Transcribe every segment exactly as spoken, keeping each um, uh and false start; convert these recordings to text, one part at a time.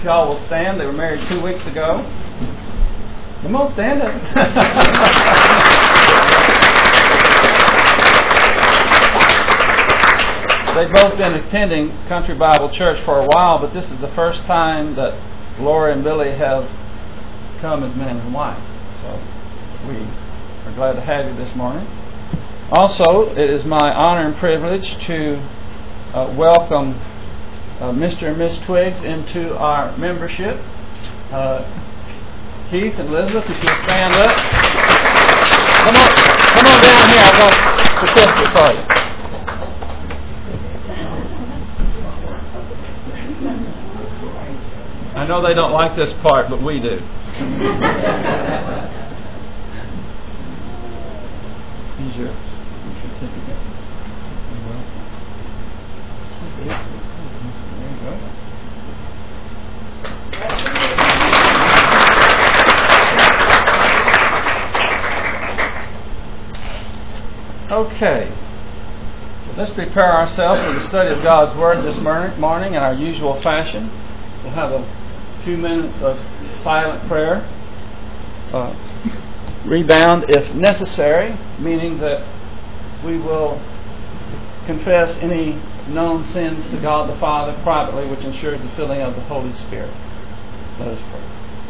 Y'all will stand. They were married two weeks ago. Come on, stand up. They've both been attending Country Bible Church for a while, but this is the first time that Laura and Billy have come as man and wife. So we are glad to have you this morning. Also, it is my honor and privilege to uh, welcome uh, Mister and Miss Twiggs into our membership. Uh, Keith and Elizabeth, if you'll stand up. Come on, come on down here. I've got the certificate for you. I know they don't like this part, but we do. Here's your certificate. There you go. Okay. Let's prepare ourselves for the study of God's Word this morning in our usual fashion. We'll have a few minutes of silent prayer. Uh, rebound if necessary, meaning that we will confess any known sins to God the Father privately, which ensures the filling of the Holy Spirit. Let us pray.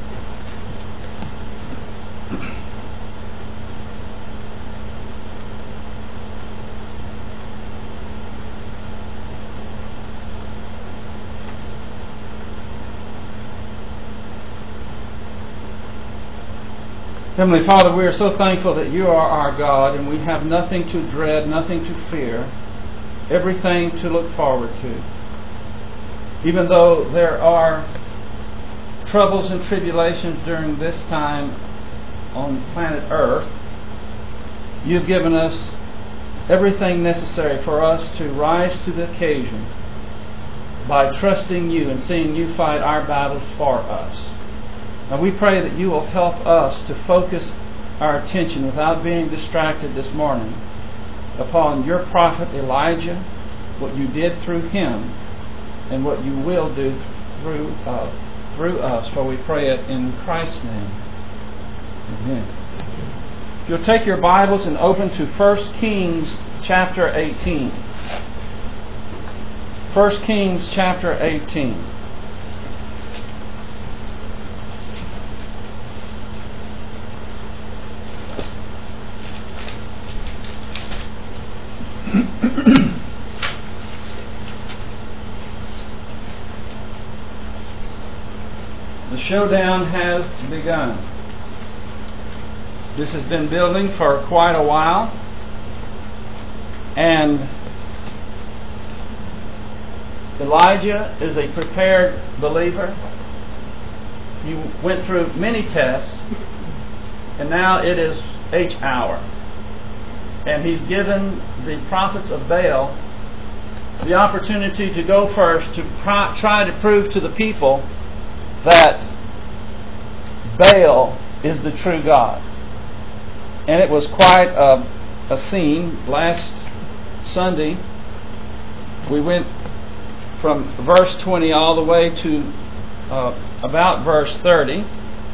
Heavenly Father, we are so thankful that you are our God and we have nothing to dread, nothing to fear, everything to look forward to. Even though there are troubles and tribulations during this time on planet Earth, you've given us everything necessary for us to rise to the occasion by trusting you and seeing you fight our battles for us. Now we pray that you will help us to focus our attention without being distracted this morning upon your prophet Elijah, what you did through him, and what you will do through us. Through us, for we pray it in Christ's name. Amen. If you'll take your Bibles and open to First Kings chapter eighteen. First Kings chapter eighteen. The showdown has begun. This has been building for quite a while, and Elijah is a prepared believer. He went through many tests, and now it is H hour. And he's given the prophets of Baal the opportunity to go first to try to prove to the people that Baal is the true God. And it was quite a, a scene. Last Sunday, we went from verse twenty all the way to uh, about verse thirty.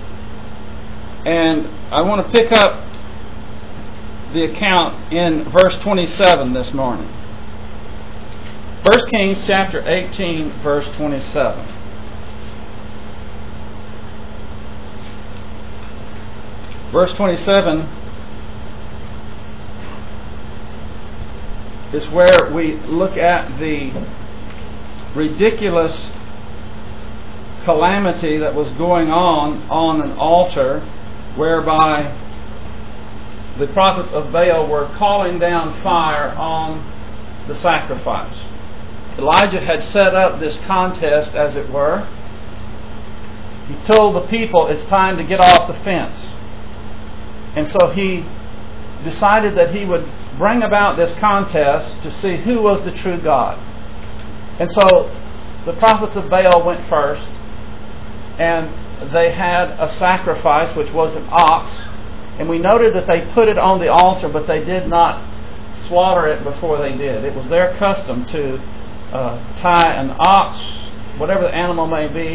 And I want to pick up the account in verse twenty-seven this morning. First Kings chapter eighteen, verse twenty-seven. Verse twenty-seven is where we look at the ridiculous calamity that was going on on an altar whereby the prophets of Baal were calling down fire on the sacrifice. Elijah had set up this contest, as it were. He told the people it's time to get off the fence. And so he decided that he would bring about this contest to see who was the true God. And so the prophets of Baal went first, and they had a sacrifice which was an ox. And we noted that they put it on the altar, but they did not slaughter it before they did. It was their custom to uh, tie an ox, whatever the animal may be,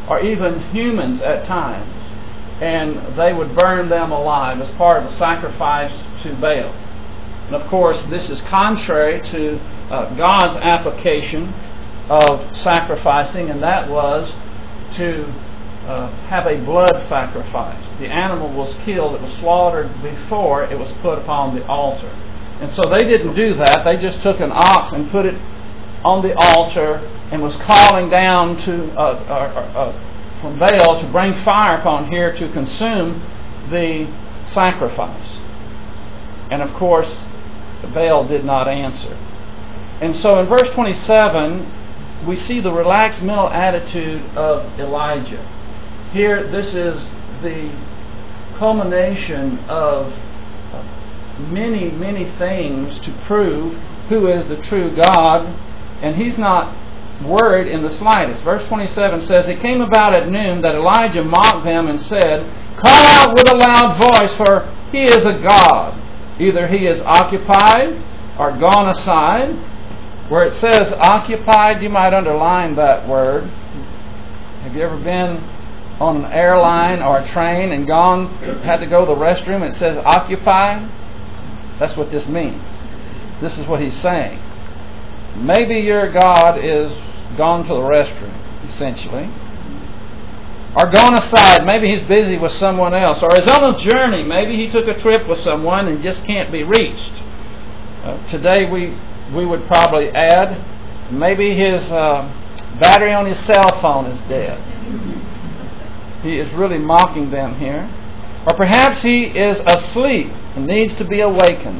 or even humans at times, and they would burn them alive as part of the sacrifice to Baal. And of course, this is contrary to uh, God's application of sacrificing, and that was to uh, have a blood sacrifice. The animal was killed, it was slaughtered before it was put upon the altar. And so they didn't do that. They just took an ox and put it on the altar and was calling down to uh, uh, uh, from Baal to bring fire upon here to consume the sacrifice. And of course, Baal did not answer. And so in verse twenty-seven, we see the relaxed mental attitude of Elijah. Here, this is the culmination of many, many things to prove who is the true God, and he's not worried in the slightest. Verse twenty-seven says, "It came about at noon that Elijah mocked them and said, 'Call out with a loud voice, for he is a god. Either he is occupied or gone aside.'" Where it says occupied, you might underline that word. Have you ever been on an airline or a train and gone, had to go to the restroom and it says occupied? That's what this means. This is what he's saying. Maybe your God is gone to the restroom, essentially. Or gone aside. Maybe he's busy with someone else. Or is on a journey. Maybe he took a trip with someone and just can't be reached. Uh, today we we would probably add, maybe his uh, battery on his cell phone is dead. He is really mocking them here. Or perhaps he is asleep and needs to be awakened.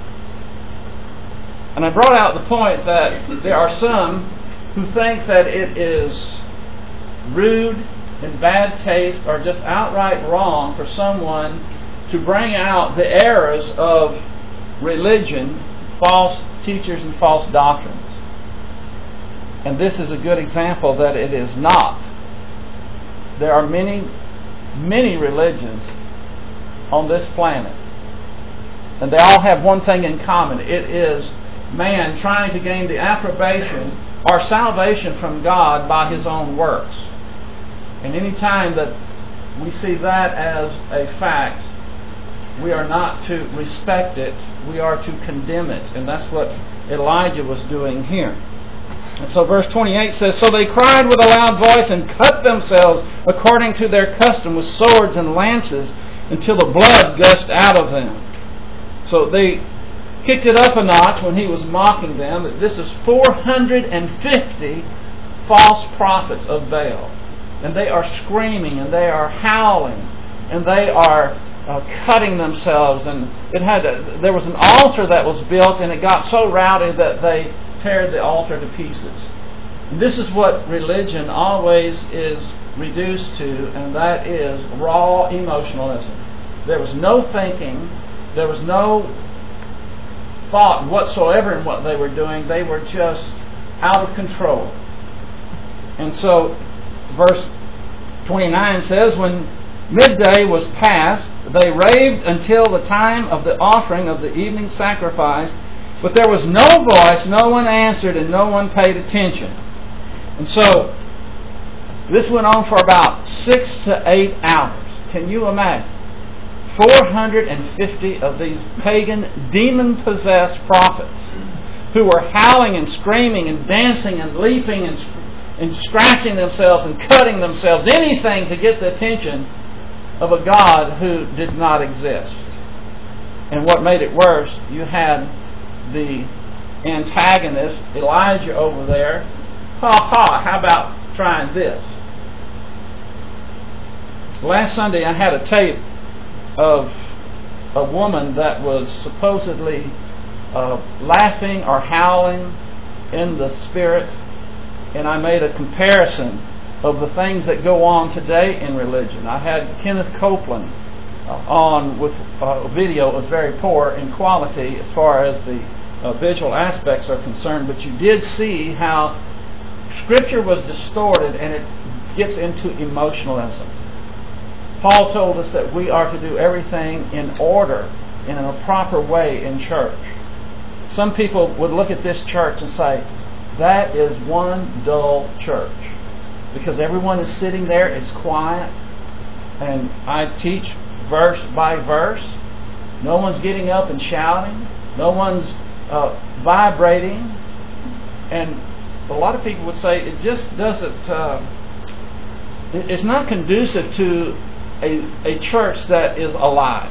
And I brought out the point that there are some who think that it is rude and bad taste or just outright wrong for someone to bring out the errors of religion, false teachers and false doctrines. And this is a good example that it is not. There are many, many religions on this planet, and they all have one thing in common. It is man trying to gain the approbation or salvation from God by his own works. And any time that we see that as a fact, we are not to respect it, we are to condemn it. And that's what Elijah was doing here. And so verse twenty-eight says, "So they cried with a loud voice and cut themselves according to their custom with swords and lances until the blood gushed out of them." So they kicked it up a notch when he was mocking them. This is four hundred fifty false prophets of Baal. And they are screaming and they are howling and they are uh, cutting themselves. And it had a, there was an altar that was built and it got so rowdy that they teared the altar to pieces. And this is what religion always is reduced to, and that is raw emotionalism. There was no thinking, there was no thought whatsoever in what they were doing. They were just out of control. And so verse twenty-nine says, "When midday was past, they raved until the time of the offering of the evening sacrifice, but there was no voice, no one answered, and no one paid attention." And so this went on for about six to eight hours. Can you imagine? four hundred fifty of these pagan, demon-possessed prophets who were howling and screaming and dancing and leaping and, and scratching themselves and cutting themselves, anything to get the attention of a God who did not exist. And what made it worse, you had the antagonist, Elijah, over there. Ha ha, how about trying this? Last Sunday I had a tape of a woman that was supposedly uh, laughing or howling in the spirit, and I made a comparison of the things that go on today in religion. I had Kenneth Copeland uh, on with uh, a video. It was very poor in quality as far as the uh, visual aspects are concerned, but you did see how Scripture was distorted and it gets into emotionalism. Paul told us that we are to do everything in order, in a proper way in church. Some people would look at this church and say, that is one dull church. because everyone is sitting there. It's quiet. And I teach verse by verse. No one's getting up and shouting. No one's uh, vibrating. And a lot of people would say it just doesn't, uh, it's not conducive to a, a church that is alive.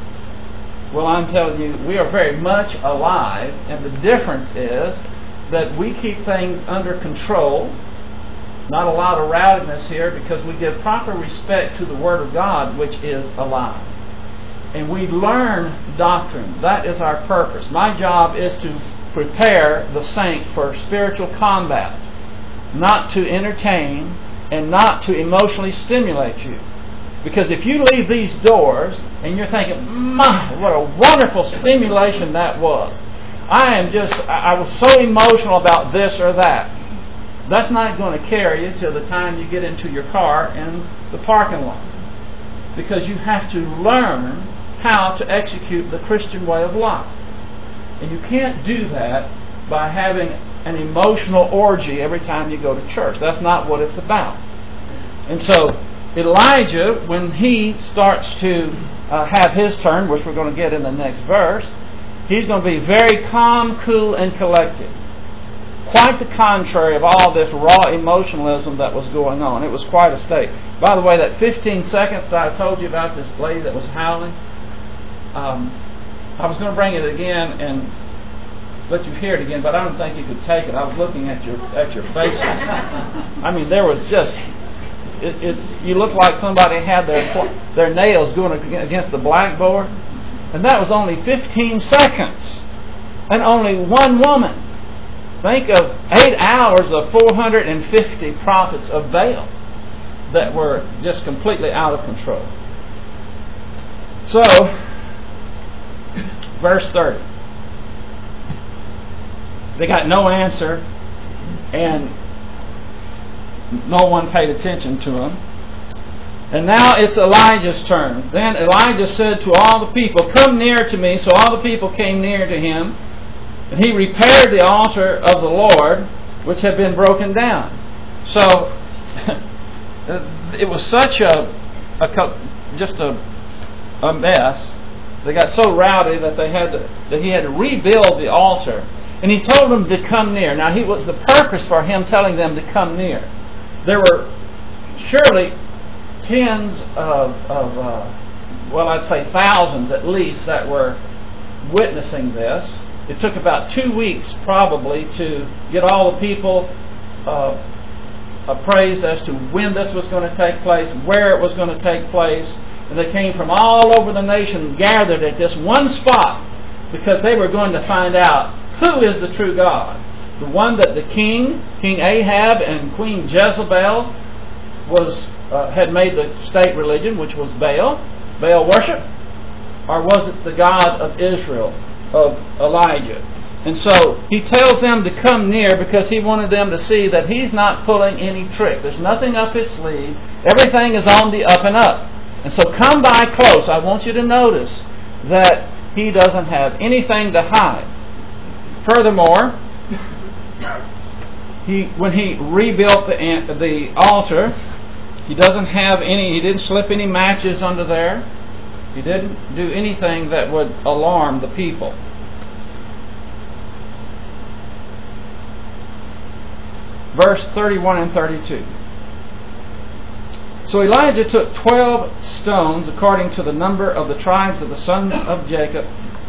Well, I'm telling you, we are very much alive, and the difference is that we keep things under control. Not a lot of rowdiness here, because we give proper respect to the Word of God, which is alive. And we learn doctrine. That is our purpose. My job is to prepare the saints for spiritual combat, not to entertain and not to emotionally stimulate you. Because if you leave these doors and you're thinking, my, what a wonderful stimulation that was. I am just, I was so emotional about this or that. That's not going to carry you till the time you get into your car in the parking lot. Because you have to learn how to execute the Christian way of life. And you can't do that by having an emotional orgy every time you go to church. That's not what it's about. And so Elijah, when he starts to uh, have his turn, which we're going to get in the next verse, he's going to be very calm, cool, and collected. Quite the contrary of all this raw emotionalism that was going on. It was quite a state. By the way, that fifteen seconds that I told you about this lady that was howling, um, I was going to bring it again and let you hear it again, but I don't think you could take it. I was looking at your at your faces. I mean, there was just... It, it, you looked like somebody had their their nails going against the blackboard. And that was only fifteen seconds. And only one woman. Think of eight hours of four hundred fifty prophets of Baal that were just completely out of control. So, verse thirty. They got no answer, and no one paid attention to him. And now it's Elijah's turn. Then Elijah said to all the people, "Come near to me." So all the people came near to him. And he repaired the altar of the Lord, which had been broken down. So it was such a, a just a, a mess. They got so rowdy that they had to, that he had to rebuild the altar. And he told them to come near. Now, he was the purpose for him telling them to come near. There were surely tens of, of uh, well, I'd say thousands at least that were witnessing this. It took about two weeks probably to get all the people uh, appraised as to when this was going to take place, where it was going to take place. And they came from all over the nation, gathered at this one spot, because they were going to find out who is the true God. The one that the king, King Ahab and Queen Jezebel was uh, had made the state religion, which was Baal, Baal worship, or was it the God of Israel, of Elijah? And so he tells them to come near because he wanted them to see that he's not pulling any tricks. There's nothing up his sleeve. Everything is on the up and up. And so come by close. I want you to notice that he doesn't have anything to hide. Furthermore, he when he rebuilt the the altar, he doesn't have any. He didn't slip any matches under there. He didn't do anything that would alarm the people. Verse thirty-one and thirty-two. So Elijah took twelve stones according to the number of the tribes of the sons of Jacob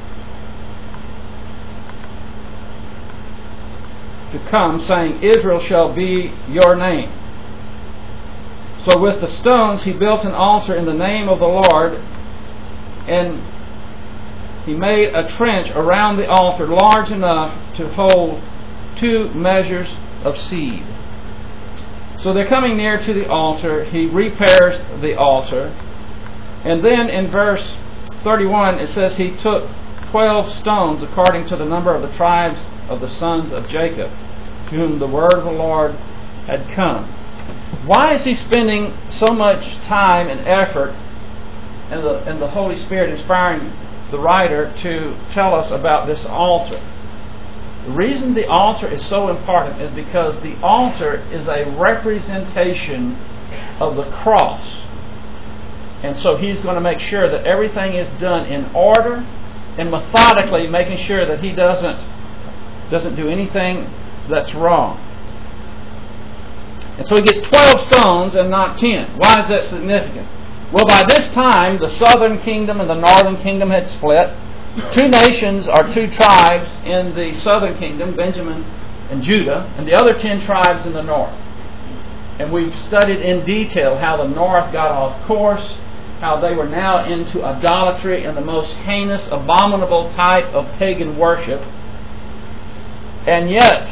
to come, saying, Israel shall be your name. So with the stones he built an altar in the name of the Lord, and he made a trench around the altar large enough to hold two measures of seed. So they're coming near to the altar. He repairs the altar. And then in verse thirty-one it says he took twelve stones according to the number of the tribes of the sons of Jacob, to whom the word of the Lord had come. Why is he spending so much time and effort, and the, and the Holy Spirit inspiring the writer to tell us about this altar? The reason the altar is so important is because the altar is a representation of the cross. And so He's going to make sure that everything is done in order and methodically, making sure that He doesn't, doesn't do anything that's wrong. And so He gets twelve stones and not ten. Why is that significant? Well, by this time, the southern kingdom and the northern kingdom had split. Two nations or two tribes in the southern kingdom, Benjamin and Judah, and the other ten tribes in the north. And we've studied in detail how the north got off course, how they were now into idolatry and the most heinous, abominable type of pagan worship. And yet,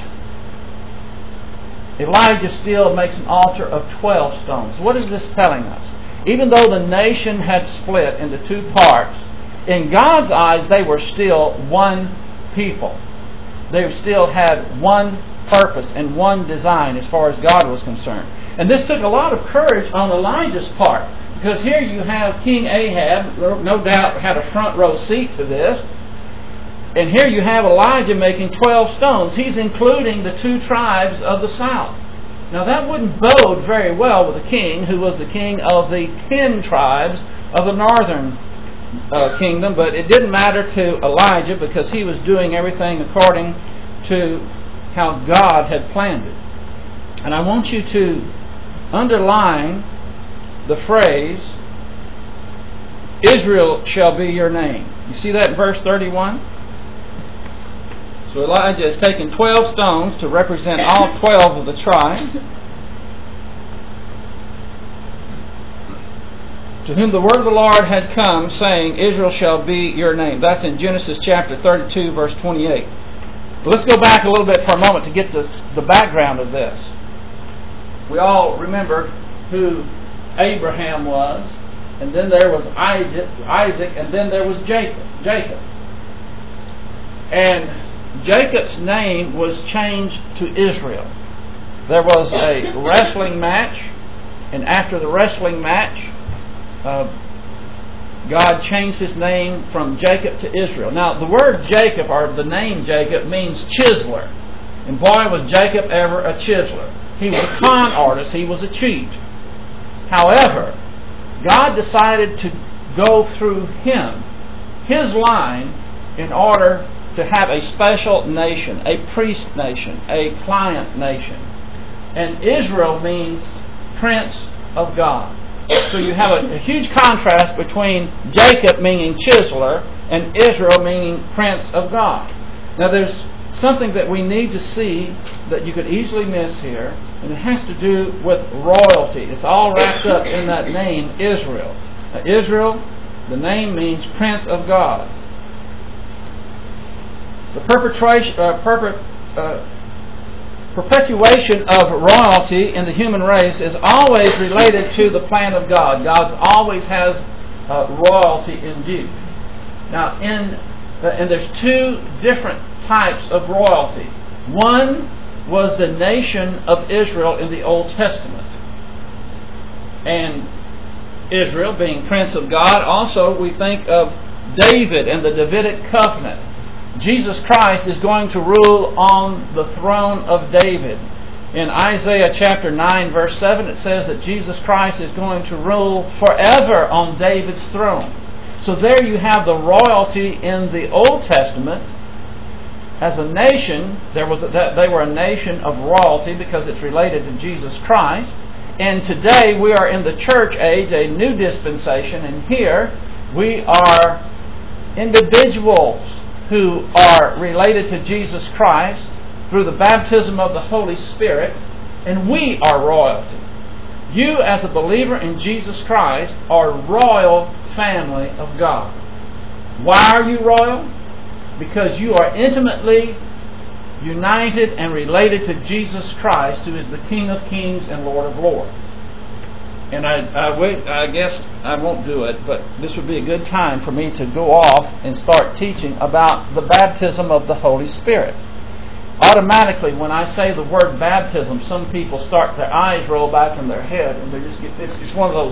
Elijah still makes an altar of twelve stones. What is this telling us? Even though the nation had split into two parts, in God's eyes they were still one people. They still had one purpose and one design as far as God was concerned. And this took a lot of courage on Elijah's part, because here you have King Ahab, no doubt had a front row seat to this, and here you have Elijah making twelve stones. He's including the two tribes of the south. Now that wouldn't bode very well with the king, who was the king of the ten tribes of the northern uh, kingdom, but it didn't matter to Elijah because he was doing everything according to how God had planned it. And I want you to underline the phrase, Israel shall be your name. You see that in verse thirty-one? So Elijah has taken twelve stones to represent all twelve of the tribes, to whom the word of the Lord had come, saying, Israel shall be your name. That's in Genesis chapter thirty-two, verse twenty-eight. But let's go back a little bit for a moment to get the, the background of this. We all remember who Abraham was, and then there was Isaac, Isaac, and then there was Jacob. Jacob. And Jacob's name was changed to Israel. There was a wrestling match, and after the wrestling match, uh, God changed his name from Jacob to Israel. Now, the word Jacob, or the name Jacob, means chiseler. And boy, was Jacob ever a chiseler. He was a con artist. He was a cheat. However, God decided to go through him, his line, in order to have a special nation, a priest nation, a client nation. And Israel means Prince of God. So you have a, a huge contrast between Jacob meaning chiseler and Israel meaning Prince of God. Now there's something that we need to see that you could easily miss here, and it has to do with royalty. It's all wrapped up in that name, Israel. Now, Israel, the name means Prince of God. The perpetration, uh, perpet, uh, perpetuation of royalty in the human race is always related to the plan of God. God always has uh, royalty in view. Now, in uh, and there's two different types of royalty. One was the nation of Israel in the Old Testament, and Israel being Prince of God. Also, we think of David and the Davidic covenant. Jesus Christ is going to rule on the throne of David. In Isaiah chapter nine, verse seven, it says that Jesus Christ is going to rule forever on David's throne. So there you have the royalty in the Old Testament. As a nation, there was a, they were a nation of royalty because it's related to Jesus Christ. And today we are in the church age, a new dispensation, and here we are individuals who are related to Jesus Christ through the baptism of the Holy Spirit, and we are royalty. You, as a believer in Jesus Christ, are royal family of God. Why are you royal? Because you are intimately united and related to Jesus Christ, who is the King of Kings and Lord of Lords. And I, I, wait, I guess I won't do it, but this would be a good time for me to go off and start teaching about the baptism of the Holy Spirit. Automatically, when I say the word baptism, some people start, their eyes roll back in their head, and they just get, it's, it's one of those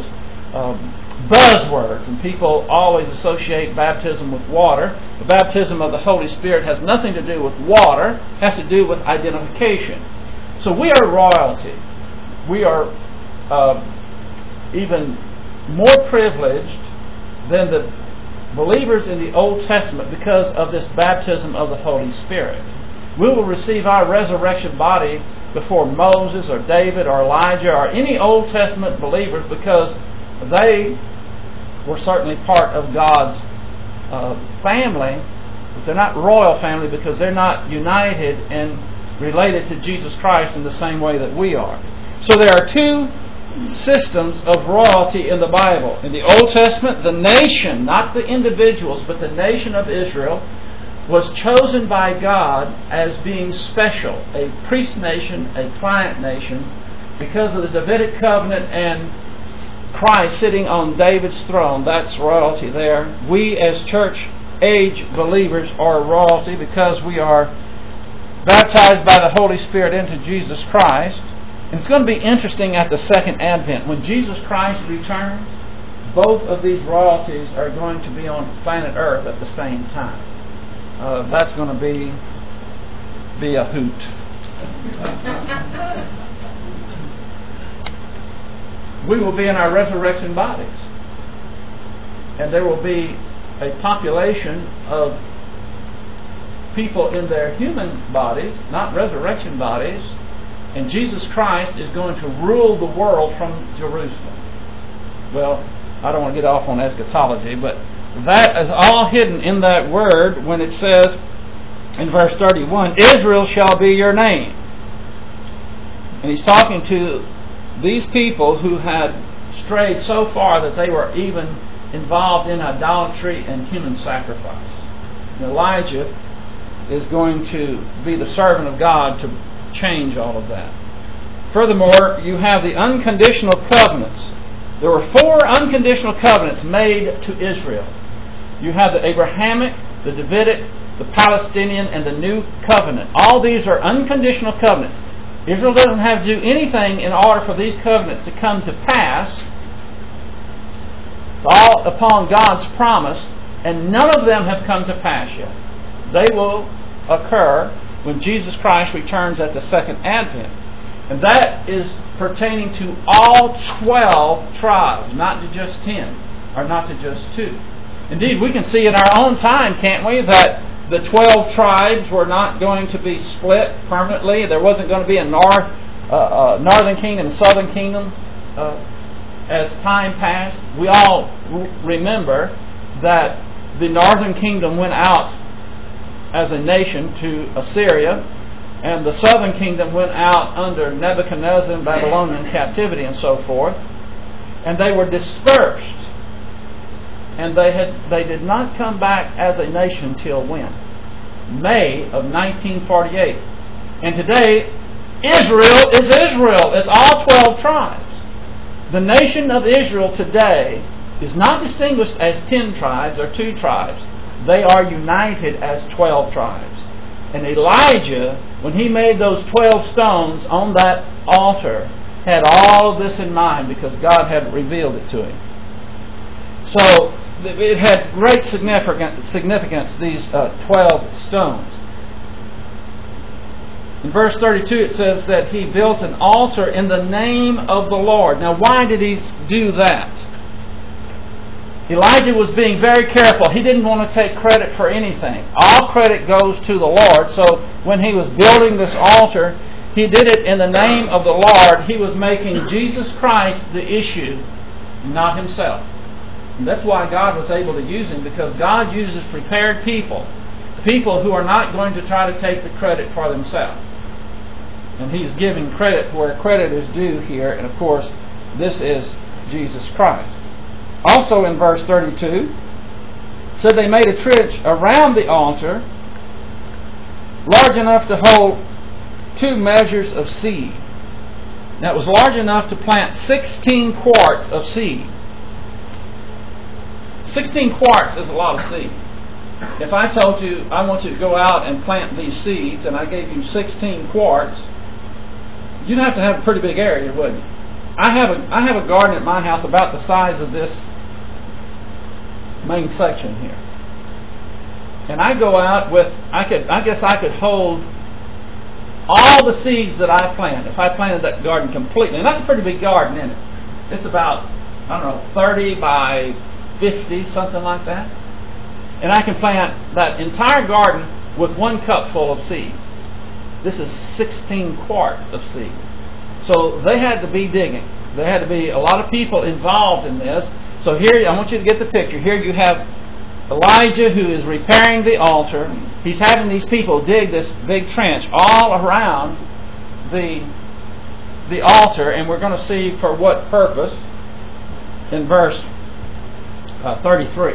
um, buzzwords, and people always associate baptism with water. The baptism of the Holy Spirit has nothing to do with water, it has to do with identification. So we are royalty. We are uh, even more privileged than the believers in the Old Testament because of this baptism of the Holy Spirit. We will receive our resurrection body before Moses or David or Elijah or any Old Testament believers because they were certainly part of God's uh, family, but they're not royal family because they're not united and related to Jesus Christ in the same way that we are. So there are two systems of royalty in the Bible. In the Old Testament, the nation, not the individuals, but the nation of Israel, was chosen by God as being special, a priest nation, a client nation, because of the Davidic covenant and Christ sitting on David's throne. That's royalty there. We as church age believers are royalty because we are baptized by the Holy Spirit into Jesus Christ. And it's going to be interesting at the second advent. When Jesus Christ returns, both of these royalties are going to be on planet Earth at the same time. Uh, that's going to be, be a hoot. We will be in our resurrection bodies. And there will be a population of people in their human bodies, not resurrection bodies, and Jesus Christ is going to rule the world from Jerusalem. Well, I don't want to get off on eschatology, but that is all hidden in that word when it says in verse thirty-one, Israel shall be your name. And he's talking to these people who had strayed so far that they were even involved in idolatry and human sacrifice. And Elijah is going to be the servant of God to change all of that. Furthermore, you have the unconditional covenants. There were four unconditional covenants made to Israel. You have the Abrahamic, the Davidic, the Palestinian, and the New Covenant. All these are unconditional covenants. Israel doesn't have to do anything in order for these covenants to come to pass. It's all upon God's promise, and none of them have come to pass yet. They will occur when Jesus Christ returns at the second advent. And that is pertaining to all twelve tribes, not to just ten, or not to just two. Indeed, we can see in our own time, can't we, that the twelve tribes were not going to be split permanently. There wasn't going to be a north, uh, uh, northern kingdom and southern kingdom uh, as time passed. We all remember that the northern kingdom went out as a nation to Assyria, and the southern kingdom went out under Nebuchadnezzar and Babylonian captivity and so forth, and they were dispersed. And they had they did not come back as a nation till when? May of nineteen forty-eight. And today, Israel is Israel. It's all twelve tribes. The nation of Israel today is not distinguished as ten tribes or two tribes. They are united as twelve tribes. And Elijah, when he made those twelve stones on that altar, had all of this in mind because God had revealed it to him. So it had great significance, these uh, twelve stones. In verse thirty-two it says that he built an altar in the name of the Lord. Now why did he do that? Elijah was being very careful. He didn't want to take credit for anything. All credit goes to the Lord. So when he was building this altar, he did it in the name of the Lord. He was making Jesus Christ the issue, not himself. And that's why God was able to use him, because God uses prepared people, people who are not going to try to take the credit for themselves. And he's giving credit where credit is due here, and of course, this is Jesus Christ. Also in verse thirty-two, it said they made a trench around the altar large enough to hold two measures of seed. Now it was large enough to plant sixteen quarts of seed. sixteen quarts is a lot of seed. If I told you I want you to go out and plant these seeds and I gave you sixteen quarts, you'd have to have a pretty big area, wouldn't you? I have a I have a garden at my house about the size of this main section here, and I go out with I could I guess I could hold all the seeds that I plant if I planted that garden completely, and that's a pretty big garden, isn't it? It's about I don't know thirty by fifty, something like that, and I can plant that entire garden with one cup full of seeds. This is sixteen quarts of seeds. So they had to be digging. There had to be a lot of people involved in this. So here, I want you to get the picture. Here you have Elijah who is repairing the altar. He's having these people dig this big trench all around the, the altar, and we're going to see for what purpose in verse uh, thirty-three.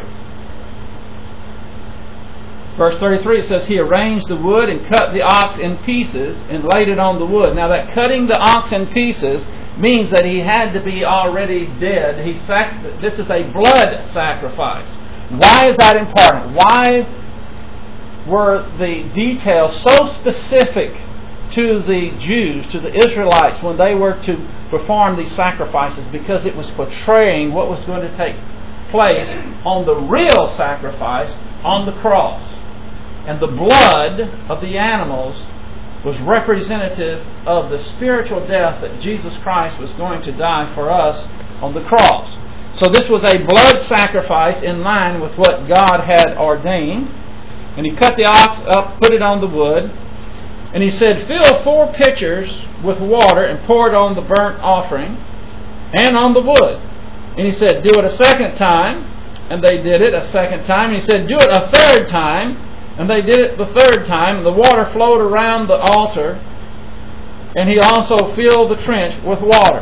Verse thirty-three, it says, he arranged the wood and cut the ox in pieces and laid it on the wood. Now that cutting the ox in pieces means that he had to be already dead. He sac- This is a blood sacrifice. Why is that important? Why were the details so specific to the Jews, to the Israelites, when they were to perform these sacrifices? Because it was portraying what was going to take place on the real sacrifice on the cross. And the blood of the animals was representative of the spiritual death that Jesus Christ was going to die for us on the cross. So this was a blood sacrifice in line with what God had ordained. And he cut the ox up, put it on the wood, and he said, fill four pitchers with water and pour it on the burnt offering and on the wood. And he said, do it a second time. And they did it a second time. And he said, do it a third time. And they did it the third time, and the water flowed around the altar, and he also filled the trench with water.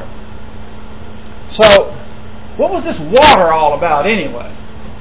So, what was this water all about anyway?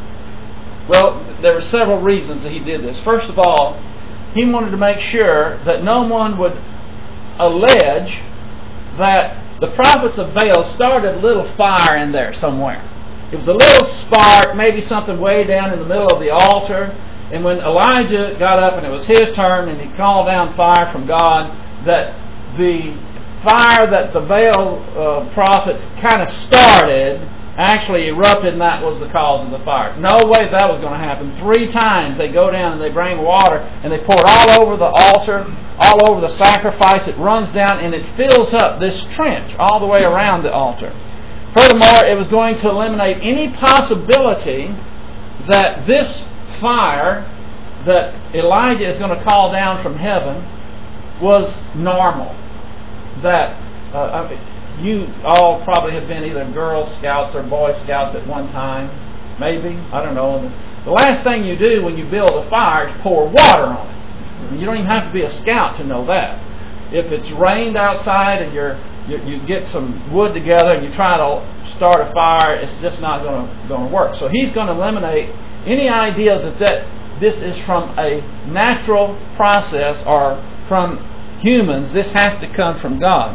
Well, there were several reasons that he did this. First of all, he wanted to make sure that no one would allege that the prophets of Baal started a little fire in there somewhere. It was a little spark, maybe something way down in the middle of the altar. And when Elijah got up and it was his turn and he called down fire from God, that the fire that the Baal uh, prophets kind of started actually erupted, and that was the cause of the fire. No way that was going to happen. Three times they go down and they bring water and they pour it all over the altar, all over the sacrifice. It runs down and it fills up this trench all the way around the altar. Furthermore, it was going to eliminate any possibility that this fire that Elijah is going to call down from heaven was normal. That uh, you all probably have been either Girl Scouts or Boy Scouts at one time, maybe, I don't know. The last thing you do when you build a fire is pour water on it. You don't even have to be a scout to know that. If it's rained outside and you're you, you get some wood together and you try to start a fire, it's just not going to going to work. So he's going to eliminate any idea that, that this is from a natural process or from humans. This has to come from God.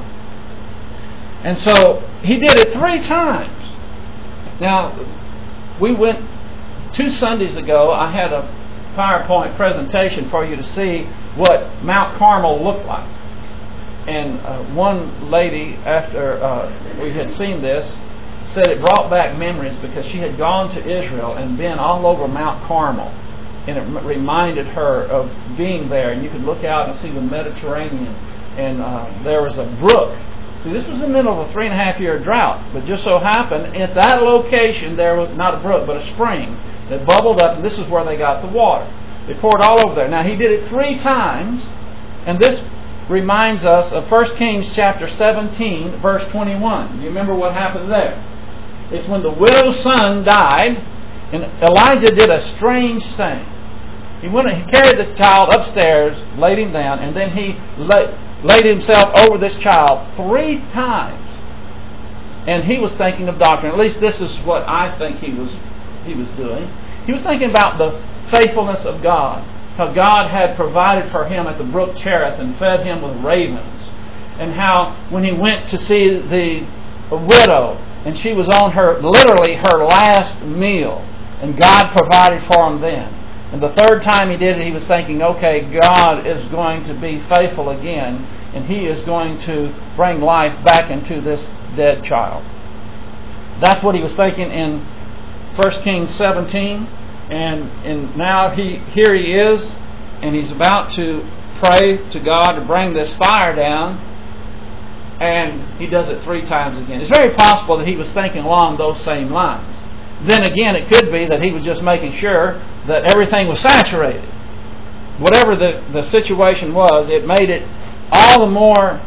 And so he did it three times. Now, we went two Sundays ago, I had a PowerPoint presentation for you to see what Mount Carmel looked like. And uh, one lady, after uh, we had seen this, said it brought back memories because she had gone to Israel and been all over Mount Carmel, and it reminded her of being there. And you could look out and see the Mediterranean, and uh, there was a brook. See, this was in the middle of a three and a half year drought, but just so happened at that location there was not a brook but a spring that bubbled up, and this is where they got the water. They poured all over there. Now he did it three times, and this reminds us of First Kings chapter seventeen, verse twenty-one. You remember what happened there? It's when the widow's son died, and Elijah did a strange thing. He went and he carried the child upstairs, laid him down, and then he laid, laid himself over this child three times. And he was thinking of doctrine. At least this is what I think he was he was doing. He was thinking about the faithfulness of God. How God had provided for him at the brook Cherith and fed him with ravens. And how when he went to see the widow, and she was on her, literally her last meal, and God provided for him then. And the third time he did it, he was thinking, okay, God is going to be faithful again, and He is going to bring life back into this dead child. That's what he was thinking in First Kings seventeen. And, and now he here he is, and he's about to pray to God to bring this fire down, and he does it three times again. It's very possible that he was thinking along those same lines. Then again, it could be that he was just making sure that everything was saturated. Whatever the, the situation was, it made it all the more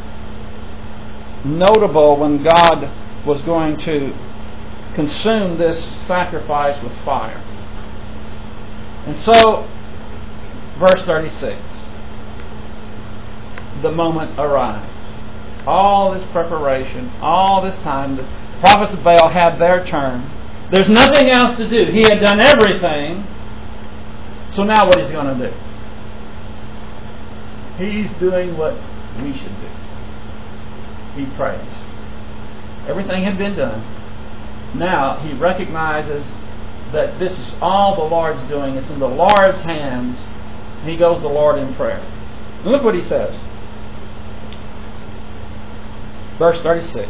notable when God was going to consume this sacrifice with fire. And so, verse thirty-six, the moment arrives. All this preparation, all this time, the prophets of Baal had their turn. There's nothing else to do. He had done everything. So now what is he going to do? He's doing what we should do. He prays. Everything had been done. Now he recognizes that this is all the Lord's doing. It's in the Lord's hands. He goes to the Lord in prayer. And look what he says. Verse thirty-six.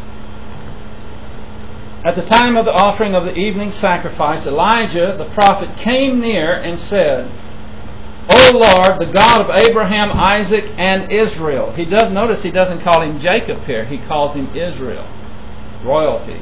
At the time of the offering of the evening sacrifice, Elijah the prophet came near and said, O Lord, the God of Abraham, Isaac, and Israel. He does notice he doesn't call him Jacob here. He calls him Israel. Royalty.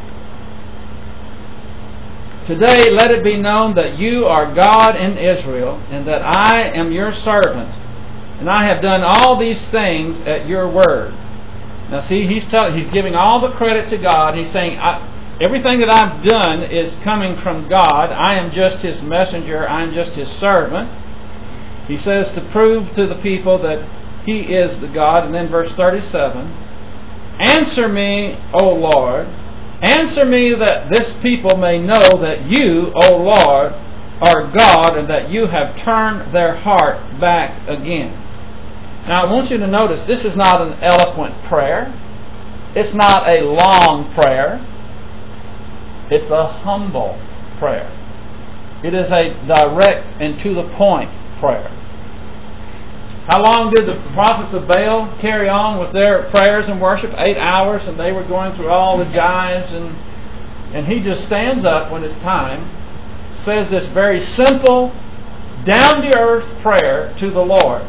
Today let it be known that you are God in Israel, and that I am your servant, and I have done all these things at your word. Now see, he's telling, he's giving all the credit to God. He's saying, I, everything that I've done is coming from God. I am just His messenger. I am just His servant. He says to prove to the people that He is the God. And then verse thirty-seven, answer me, O Lord. Answer me that this people may know that you, O Lord, are God, and that you have turned their heart back again. Now I want you to notice this is not an eloquent prayer. It's not a long prayer. It's a humble prayer. It is a direct and to the point prayer. How long did the prophets of Baal carry on with their prayers and worship? Eight hours, and they were going through all the gyves, and and he just stands up when it's time, says this very simple, down-to-earth prayer to the Lord.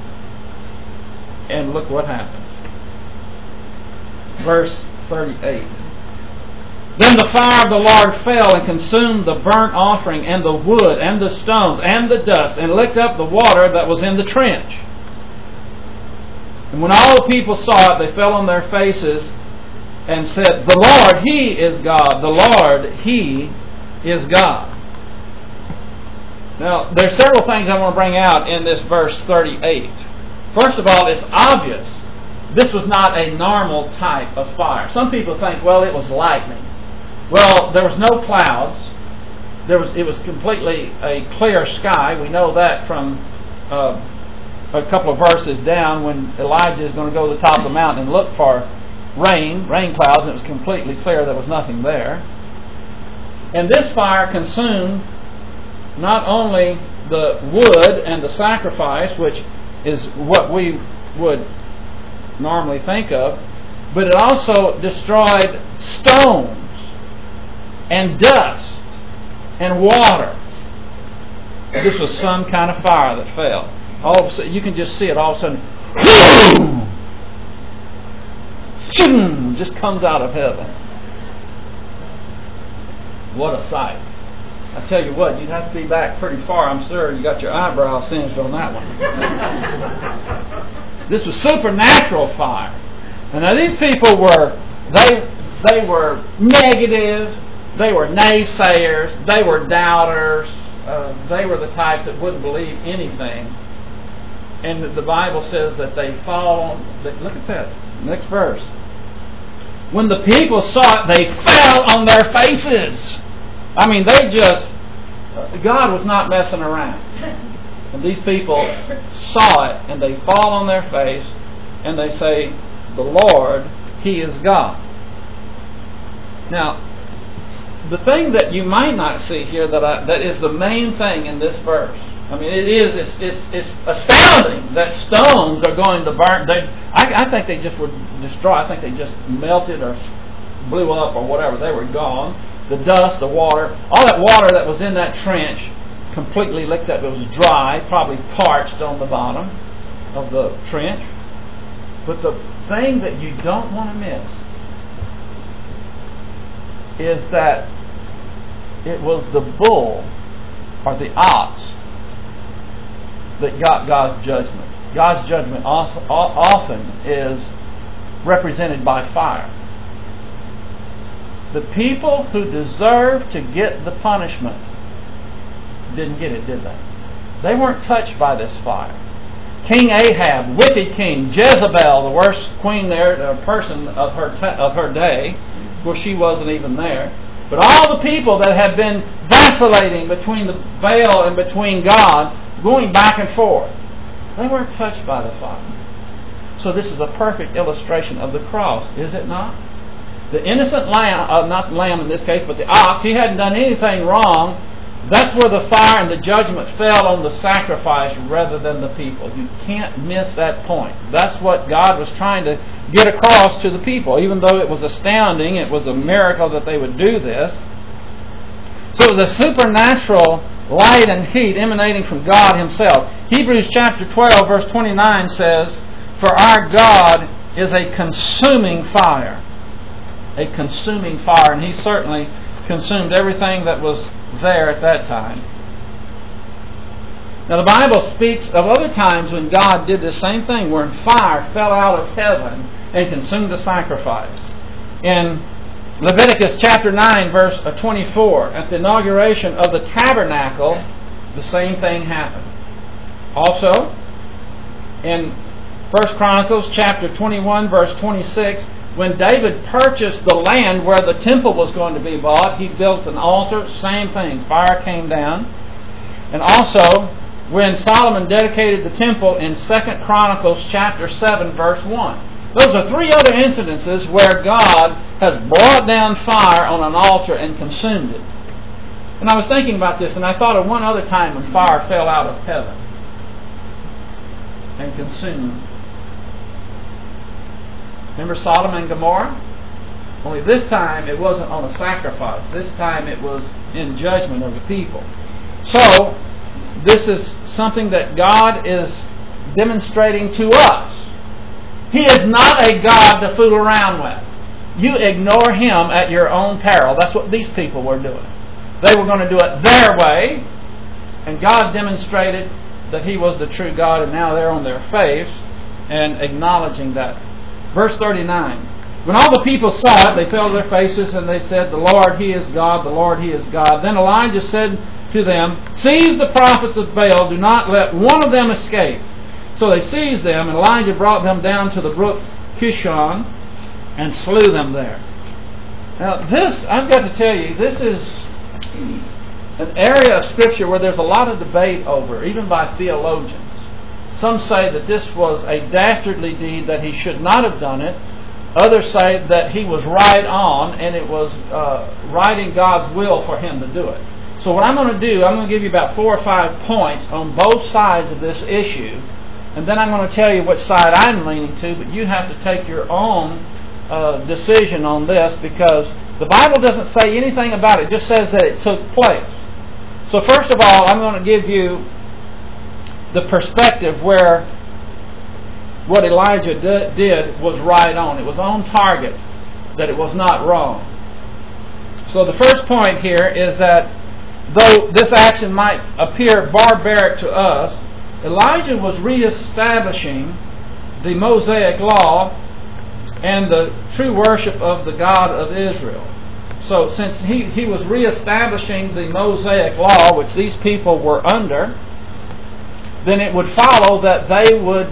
And look what happens. Verse thirty-eight. Then the fire of the Lord fell and consumed the burnt offering and the wood and the stones and the dust, and licked up the water that was in the trench. And when all the people saw it, they fell on their faces and said, The Lord, He is God. The Lord, He is God. Now, there's several things I want to bring out in this verse thirty-eight. First of all, it's obvious this was not a normal type of fire. Some people think, well, it was lightning. Well, there was no clouds. There was it was completely a clear sky. We know that from uh, a couple of verses down when Elijah is going to go to the top of the mountain and look for rain, rain clouds, and it was completely clear there was nothing there. And this fire consumed not only the wood and the sacrifice, which is what we would normally think of, but it also destroyed stones and dust and water. This was some kind of fire that fell. All of a sudden, you can just see it all of a sudden, boom, just comes out of heaven. What a sight. I tell you what, you'd have to be back pretty far. I'm sure you got your eyebrows singed on that one. This was supernatural fire. And now these people were, they they were negative, they were naysayers, they were doubters, uh, they were the types that wouldn't believe anything. And the Bible says that they fall on, look at that, next verse. When the people saw it, they fell on their faces. I mean, they just, God was not messing around. And these people saw it, and they fall on their face, and they say, the Lord, He is God. Now, the thing that you might not see here that I, that is the main thing in this verse I mean, it is, it's, it's, it's astounding that stones are going to burn. They, I, I think they just were destroyed. I think they just melted or blew up or whatever. They were gone. The dust, the water, all that water that was in that trench completely licked up. It was dry, probably parched on the bottom of the trench. But the thing that you don't want to miss is that it was the bull or the ox that got God's judgment. God's judgment also, often is represented by fire. The people who deserved to get the punishment didn't get it, did they? They weren't touched by this fire. King Ahab, wicked king, Jezebel, the worst queen there, a person of her t- of her day. Of course, she wasn't even there. But all the people that had been vacillating between the Baal and between God, going back and forth, they weren't touched by the fire. So this is a perfect illustration of the cross, is it not? The innocent lamb, uh, not the lamb in this case, but the ox, he hadn't done anything wrong. That's where the fire and the judgment fell on the sacrifice rather than the people. You can't miss that point. That's what God was trying to get across to the people. Even though it was astounding, it was a miracle that they would do this. So it was a supernatural light and heat emanating from God Himself. Hebrews chapter twelve, verse twenty-nine says, "For our God is a consuming fire." A consuming fire. And He certainly consumed everything that was there at that time. Now the Bible speaks of other times when God did the same thing, where fire fell out of heaven and consumed the sacrifice. In Leviticus chapter nine, verse twenty-four, at the inauguration of the tabernacle, the same thing happened. Also, in First Chronicles chapter twenty-one, verse twenty-six, when David purchased the land where the temple was going to be bought, he built an altar, same thing, fire came down. And also, when Solomon dedicated the temple in Second Chronicles chapter seven, verse one. Those are three other incidences where God has brought down fire on an altar and consumed it. And I was thinking about this, and I thought of one other time when fire fell out of heaven and consumed. Remember Sodom and Gomorrah? Only this time it wasn't on a sacrifice. This time it was in judgment of the people. So, this is something that God is demonstrating to us. He is not a God to fool around with. You ignore Him at your own peril. That's what these people were doing. They were going to do it their way, and God demonstrated that He was the true God, and now they're on their face and acknowledging that. Verse thirty-nine. When all the people saw it, they fell to their faces, and they said, "The Lord, He is God, the Lord, He is God." Then Elijah said to them, "Seize the prophets of Baal, do not let one of them escape." So they seized them, and Elijah brought them down to the brook Kishon and slew them there. Now this, I've got to tell you, this is an area of Scripture where there's a lot of debate over, even by theologians. Some say that this was a dastardly deed, that he should not have done it. Others say that he was right on, and it was uh, right in God's will for him to do it. So what I'm going to do, I'm going to give you about four or five points on both sides of this issue, and then I'm going to tell you which side I'm leaning to, but you have to take your own uh, decision on this, because the Bible doesn't say anything about it. It just says that it took place. So first of all, I'm going to give you the perspective where what Elijah d- did was right on. It was on target, that it was not wrong. So the first point here is that though this action might appear barbaric to us, Elijah was reestablishing the Mosaic law and the true worship of the God of Israel. So since he, he was reestablishing the Mosaic law, which these people were under, then it would follow that they would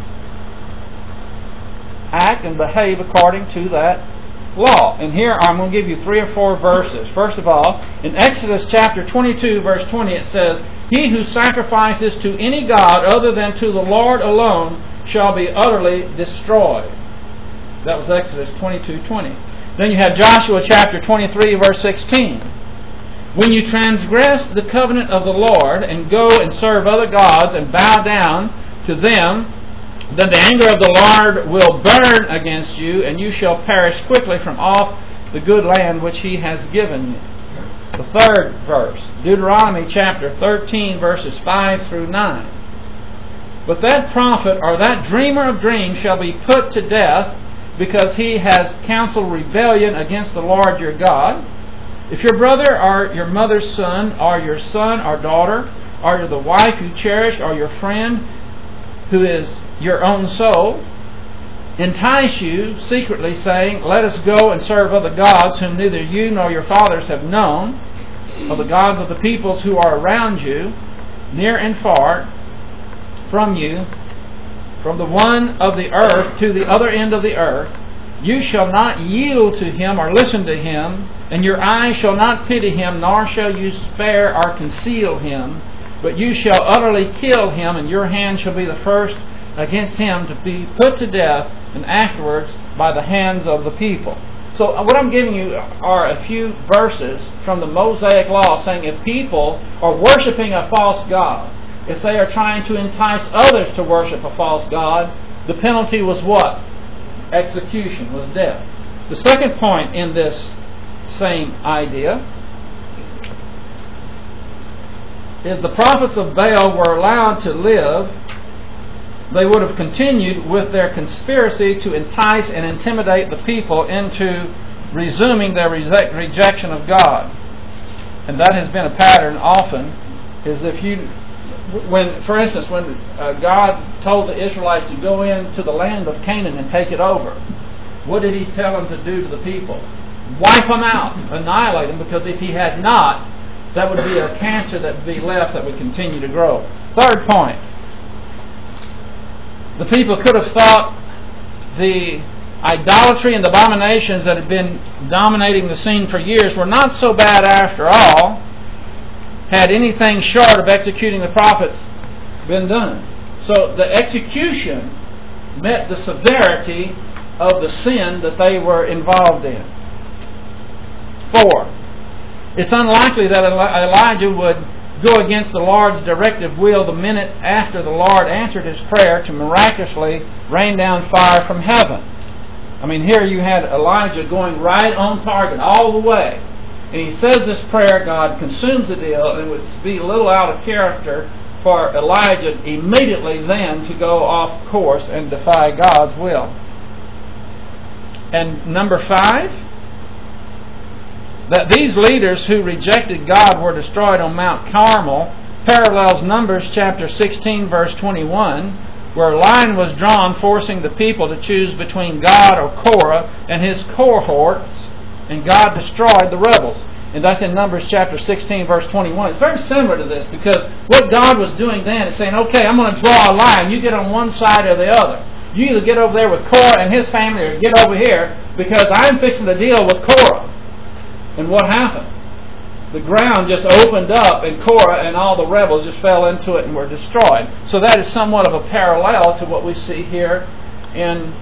act and behave according to that law. And here I'm going to give you three or four verses. First of all, in Exodus chapter twenty-two, verse twenty, it says, "He who sacrifices to any god other than to the Lord alone shall be utterly destroyed." That was Exodus twenty-two twenty. Then you have Joshua chapter twenty-three, verse sixteen. When you transgress the covenant of the Lord and go and serve other gods and bow down to them, then the anger of the Lord will burn against you, and you shall perish quickly from off the good land which He has given you. The third verse, Deuteronomy chapter thirteen, verses five through nine. But that prophet or that dreamer of dreams shall be put to death, because he has counseled rebellion against the Lord your God. If your brother or your mother's son, or your son or daughter, or the wife you cherish, or your friend who is your own soul, entice you secretly, saying, let us go and serve other gods whom neither you nor your fathers have known, or the gods of the peoples who are around you, near and far from you, from the one of the earth to the other end of the earth, you shall not yield to him or listen to him, and your eyes shall not pity him, nor shall you spare or conceal him, but you shall utterly kill him, and your hand shall be the first against him to be put to death, and afterwards by the hands of the people. So what I'm giving you are a few verses from the Mosaic Law saying if people are worshiping a false god, if they are trying to entice others to worship a false god, the penalty was what? Execution, was death. The second point in this same idea is the prophets of Baal were allowed to live, they would have continued with their conspiracy to entice and intimidate the people into resuming their rejection of God. And that has been a pattern often, is if you, when, for instance, when uh, God told the Israelites to go into the land of Canaan and take it over, what did He tell them to do to the people? Wipe them out, annihilate them, because if He had not, that would be a cancer that would be left that would continue to grow. Third point. The people could have thought the idolatry and the abominations that had been dominating the scene for years were not so bad after all, had anything short of executing the prophets been done. So the execution met the severity of the sin that they were involved in. Four, it's unlikely that Elijah would go against the Lord's directive will the minute after the Lord answered his prayer to miraculously rain down fire from heaven. I mean, here you had Elijah going right on target all the way. And he says this prayer, God consumes the deal, and it would be a little out of character for Elijah immediately then to go off course and defy God's will. And number five, that these leaders who rejected God were destroyed on Mount Carmel parallels Numbers chapter sixteen, verse twenty-one, where a line was drawn forcing the people to choose between God or Korah and his cohorts, and God destroyed the rebels. And that's in Numbers chapter sixteen, verse twenty-one. It's very similar to this, because what God was doing then is saying, okay, I'm going to draw a line. You get on one side or the other. You either get over there with Korah and his family, or get over here, because I'm fixing to deal with Korah. And what happened? The ground just opened up, and Korah and all the rebels just fell into it and were destroyed. So that is somewhat of a parallel to what we see here in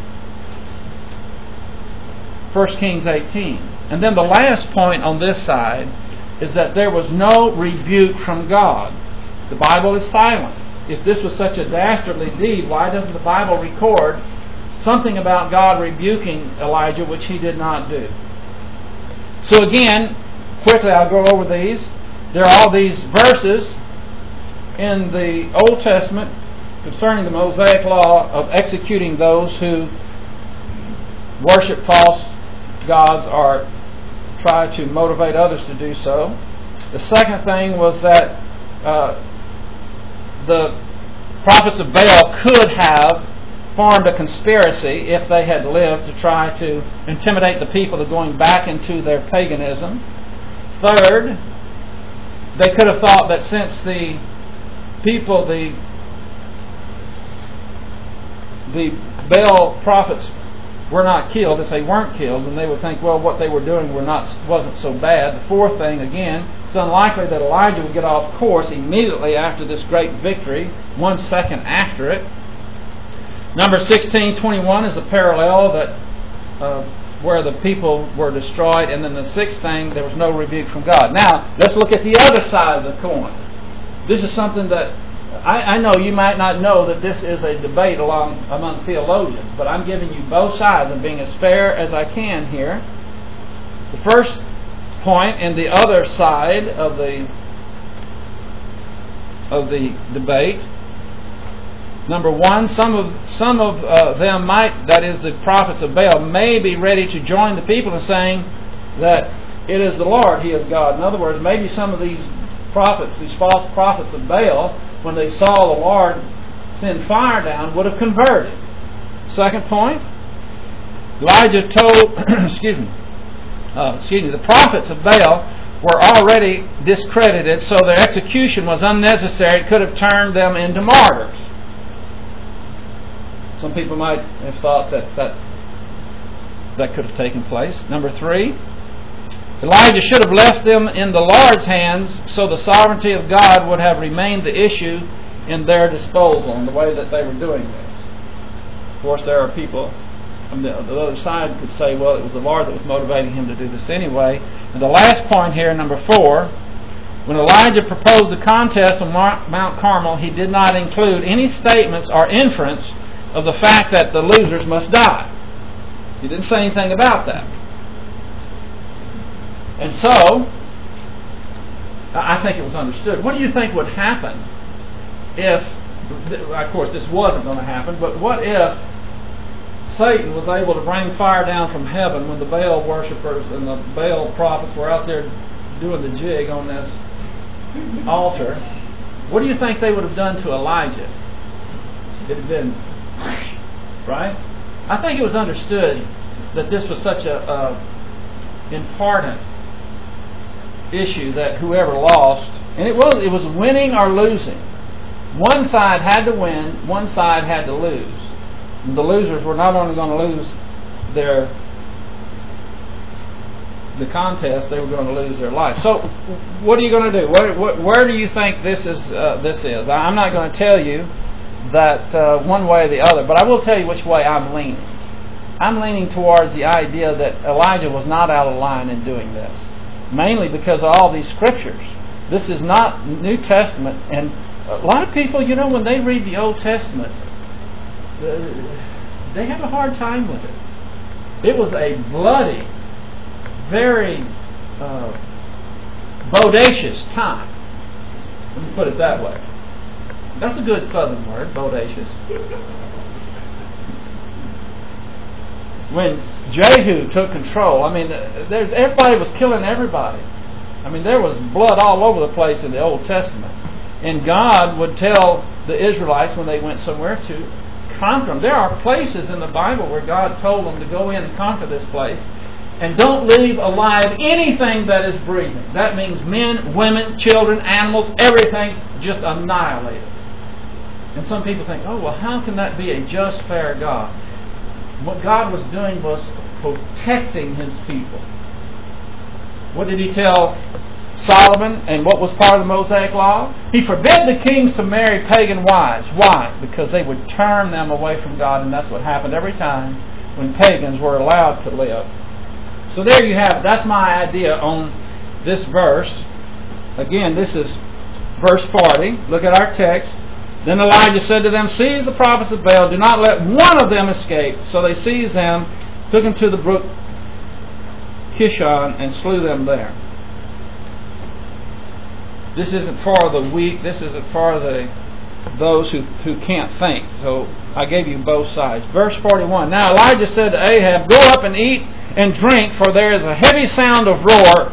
First Kings eighteen. And then the last point on this side is that there was no rebuke from God. The Bible is silent. If this was such a dastardly deed, why doesn't the Bible record something about God rebuking Elijah, which He did not do? So again, quickly I'll go over these. There are all these verses in the Old Testament concerning the Mosaic law of executing those who worship false gods or try to motivate others to do so. The second thing was that uh, the prophets of Baal could have formed a conspiracy if they had lived to try to intimidate the people to going back into their paganism. Third, they could have thought that since the people, the the Baal prophets were not killed, if they weren't killed, then they would think, well, what they were doing were not wasn't so bad. The fourth thing, again, it's unlikely that Elijah would get off course immediately after this great victory, one second after it. Number sixteen twenty-one is a parallel that uh, where the people were destroyed. And then the sixth thing, there was no rebuke from God. Now, let's look at the other side of the coin. This is something that I, I know you might not know that this is a debate along, among theologians, but I'm giving you both sides and being as fair as I can here. The first point and the other side of the of the debate. Number one, some of some of uh, them might, that is the prophets of Baal, may be ready to join the people in saying that it is the Lord, He is God. In other words, maybe some of these prophets, these false prophets of Baal, when they saw the Lord send fire down, would have converted. Second point, Elijah told, excuse me, uh, excuse me, the prophets of Baal were already discredited, so their execution was unnecessary. It could have turned them into martyrs. Some people might have thought that that, that could have taken place. Number three, Elijah should have left them in the Lord's hands, so the sovereignty of God would have remained the issue in their disposal in the way that they were doing this. Of course, there are people on the, the other side could say, well, it was the Lord that was motivating him to do this anyway. And the last point here, number four, when Elijah proposed the contest on Mount Carmel, he did not include any statements or inference of the fact that the losers must die. He didn't say anything about that. And so, I think it was understood. What do you think would happen if, of course this wasn't going to happen, but what if Satan was able to bring fire down from heaven when the Baal worshippers and the Baal prophets were out there doing the jig on this altar? What do you think they would have done to Elijah? It had been, right? I think it was understood that this was such a, a important issue that whoever lost, and it was it was winning or losing. One side had to win, one side had to lose. And the losers were not only going to lose their the contest, they were going to lose their life. So, what are you going to do? Where, where, where do you think this is? Uh, this is. I'm not going to tell you that uh, one way or the other, but I will tell you which way I'm leaning. I'm leaning towards the idea that Elijah was not out of line in doing this, mainly because of all these scriptures. This is not New Testament, and a lot of people, you know, when they read the Old Testament, uh, they have a hard time with it. It was a bloody, very uh, bodacious time. Let me put it that way. That's a good southern word, bodacious. When Jehu took control, I mean, there's everybody was killing everybody. I mean, there was blood all over the place in the Old Testament. And God would tell the Israelites when they went somewhere to conquer them. There are places in the Bible where God told them to go in and conquer this place. And don't leave alive anything that is breathing. That means men, women, children, animals, everything, just annihilate it. And some people think, oh, well, how can that be a just, fair God? What God was doing was protecting His people. What did He tell Solomon, and what was part of the Mosaic Law? He forbid the kings to marry pagan wives. Why? Because they would turn them away from God, and that's what happened every time when pagans were allowed to live. So there you have it. That's my idea on this verse. Again, this is verse forty. Look at our text. Then Elijah said to them, seize the prophets of Baal, do not let one of them escape. So they seized them, took them to the brook Kishon, and slew them there. This isn't for the weak, this isn't for the those who, who can't think. So I gave you both sides. Verse forty-one. Now Elijah said to Ahab, go up and eat and drink, for there is a heavy sound of roar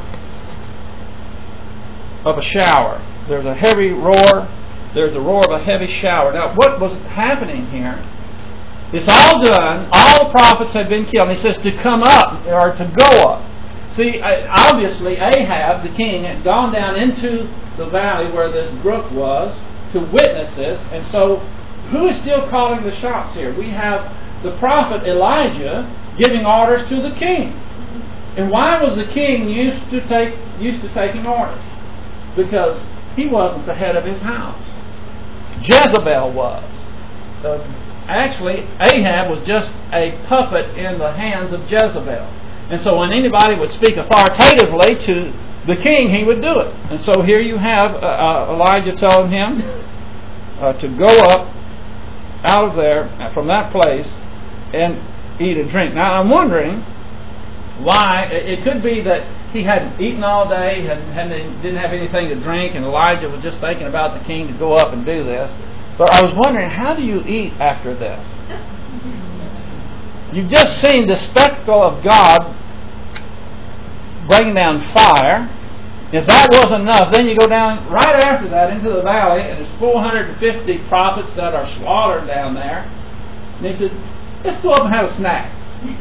of a shower. There's a heavy roar. There's a roar of a heavy shower. Now, what was happening here? It's all done. All the prophets had been killed. And he says to come up, or to go up. See, obviously Ahab, the king, had gone down into the valley where this brook was to witness this. And so, who is still calling the shots here? We have the prophet Elijah giving orders to the king. And why was the king used to take used to taking orders? Because he wasn't the head of his house. Jezebel was. Uh, actually, Ahab was just a puppet in the hands of Jezebel. And so when anybody would speak authoritatively to the king, he would do it. And so here you have uh, uh, Elijah telling him uh, to go up out of there, from that place, and eat and drink. Now I'm wondering why. It could be that he hadn't eaten all day, hadn't, hadn't, didn't have anything to drink, and Elijah was just thinking about the king to go up and do this. But I was wondering, how do you eat after this? You've just seen the spectacle of God bringing down fire. If that wasn't enough, then you go down right after that into the valley, and there's four hundred fifty prophets that are slaughtered down there. And he said, let's go up and have a snack.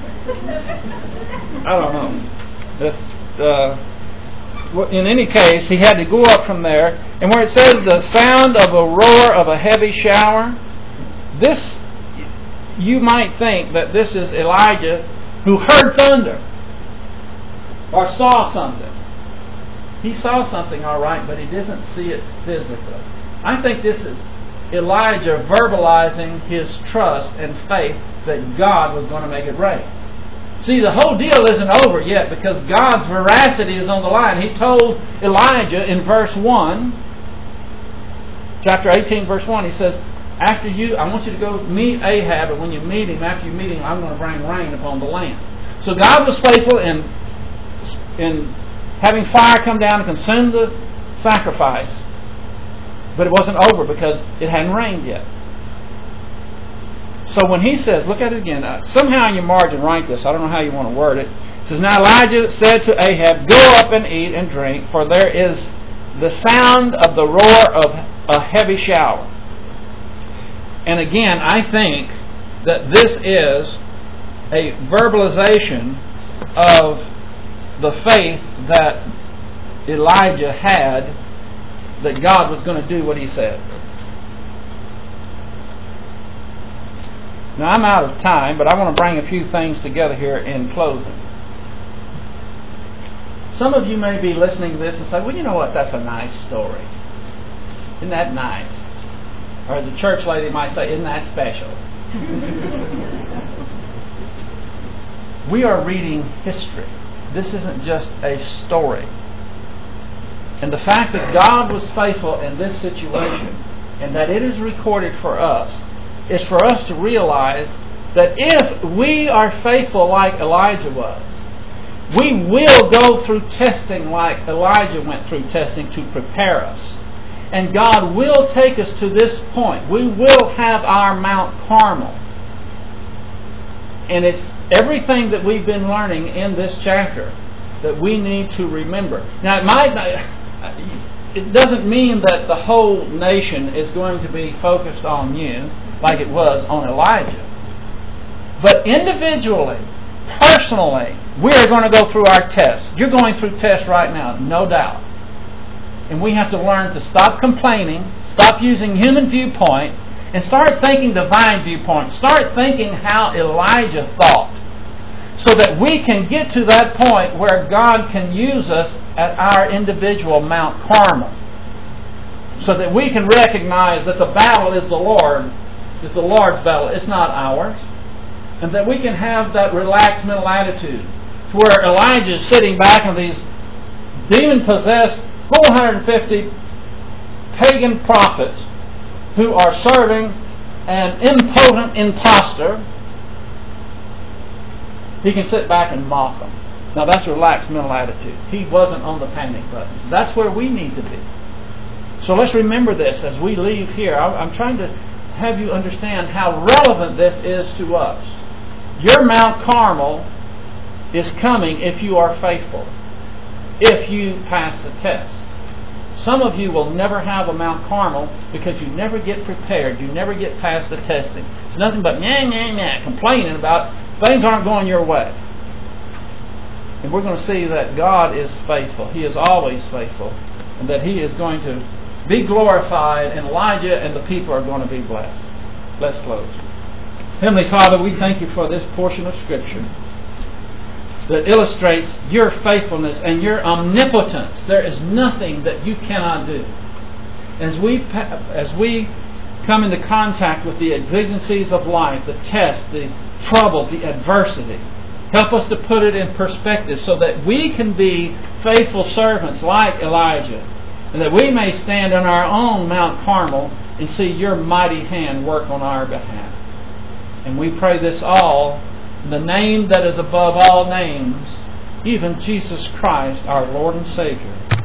I don't know. This, uh, in any case, he had to go up from there. And where it says the sound of a roar of a heavy shower, this, you might think that this is Elijah who heard thunder or saw something. He saw something all right, but he didn't see it physically. I think this is Elijah verbalizing his trust and faith that God was going to make it rain. See, the whole deal isn't over yet, because God's veracity is on the line. He told Elijah in verse one, chapter eighteen, verse one, he says, after you, I want you to go meet Ahab, and when you meet him, after you meet him, I'm going to bring rain upon the land. So God was faithful in, in having fire come down and consume the sacrifice. But it wasn't over because it hadn't rained yet. So when he says, look at it again, uh, somehow in your margin write this, I don't know how you want to word it. It says, now Elijah said to Ahab, go up and eat and drink, for there is the sound of the roar of a heavy shower. And again, I think that this is a verbalization of the faith that Elijah had that God was going to do what he said. Now I'm out of time, but I want to bring a few things together here in closing. Some of you may be listening to this and say, well, you know what, that's a nice story. Isn't that nice? Or as a church lady might say, isn't that special? We are reading history. This isn't just a story. And the fact that God was faithful in this situation and that it is recorded for us is for us to realize that if we are faithful like Elijah was, we will go through testing like Elijah went through testing to prepare us. And God will take us to this point. We will have our Mount Carmel. And it's everything that we've been learning in this chapter that we need to remember. Now, it might not, it doesn't mean that the whole nation is going to be focused on you like it was on Elijah. But individually, personally, we are going to go through our tests. You're going through tests right now, no doubt. And we have to learn to stop complaining, stop using human viewpoint, and start thinking divine viewpoint. Start thinking how Elijah thought, so that we can get to that point where God can use us at our individual Mount Carmel, so that we can recognize that the battle is the Lord, is the Lord's battle. It's not ours. And that we can have that relaxed mental attitude to where Elijah is sitting back and these demon-possessed four hundred fifty pagan prophets who are serving an impotent impostor, he can sit back and mock them. Now that's a relaxed mental attitude. He wasn't on the panic button. That's where we need to be. So let's remember this as we leave here. I'm trying to have you understand how relevant this is to us. Your Mount Carmel is coming if you are faithful, if you pass the test. Some of you will never have a Mount Carmel because you never get prepared. You never get past the testing. It's nothing but nah, nah, nah, complaining about things aren't going your way. And we're going to see that God is faithful. He is always faithful. And that He is going to be glorified, and Elijah and the people are going to be blessed. Let's close. Heavenly Father, we thank You for this portion of Scripture that illustrates Your faithfulness and Your omnipotence. There is nothing that You cannot do. As we as we come into contact with the exigencies of life, the tests, the troubles, the adversity, Help us to put it in perspective so that we can be faithful servants like Elijah, and that we may stand on our own Mount Carmel and see your mighty hand work on our behalf. And we pray this all in the name that is above all names, even Jesus Christ, our Lord and Savior.